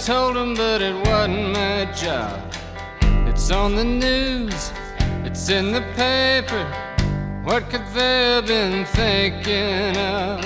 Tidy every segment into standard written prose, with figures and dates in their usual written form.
told him, but it wasn't my job. It's on the news, it's in the paper. What could they have been thinking of?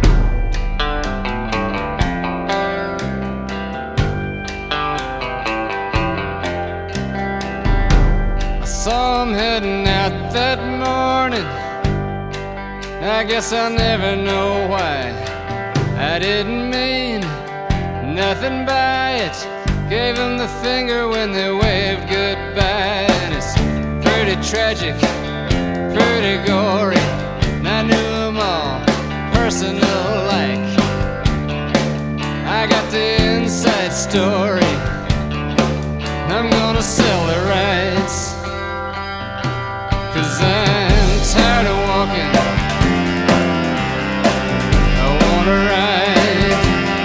I saw him heading out that morning. I guess I'll never know why. I didn't mean nothing by it. Gave him the finger when they waved goodbye. And it's pretty tragic, pretty gory, and I knew them all personal like. I got the inside story. I'm gonna sell the rights, 'cause I'm tired of walking. I wanna ride.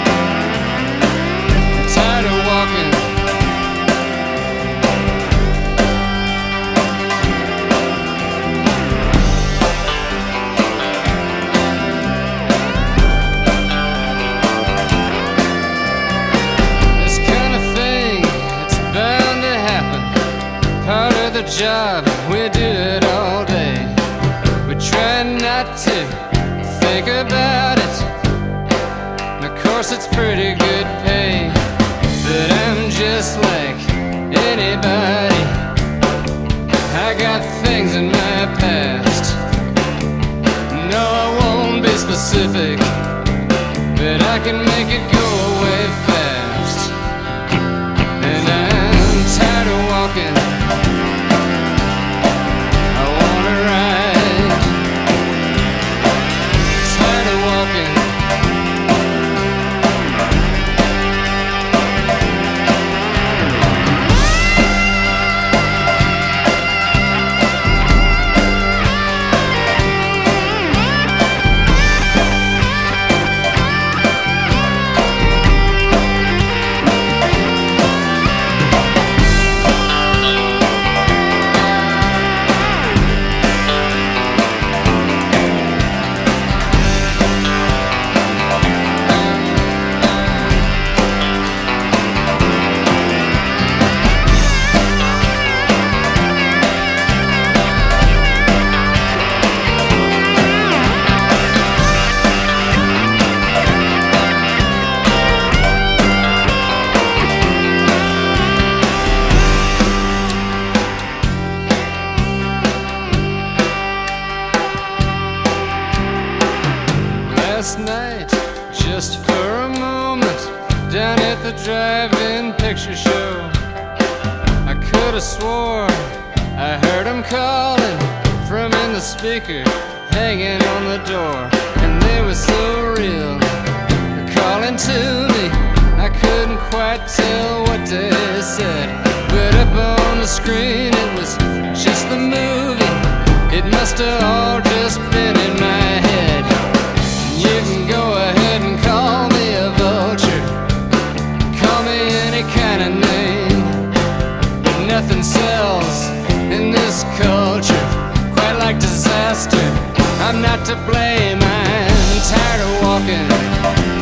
I'm tired of walking. This kind of thing, it's bound to happen. Part of the job, we do it all day. We try not to think about it. And of course it's pretty good pay. But I'm just like anybody. I got things in my past. No, I won't be specific, but I can make it go away fast. And I'm tired of walking. I wanna ride. Tired of walking. Last night, just for a moment, down at the drive-in picture show, I could have swore I heard him calling from in the speaker, hanging on the door. And they were so real, calling to me. I couldn't quite tell what they said, but up on the screen it was just the movie. It must have all just been in my head. You can go ahead and call me a vulture, call me any kind of name, but nothing sells in this culture quite like disaster. I'm not to blame, I'm tired of walking.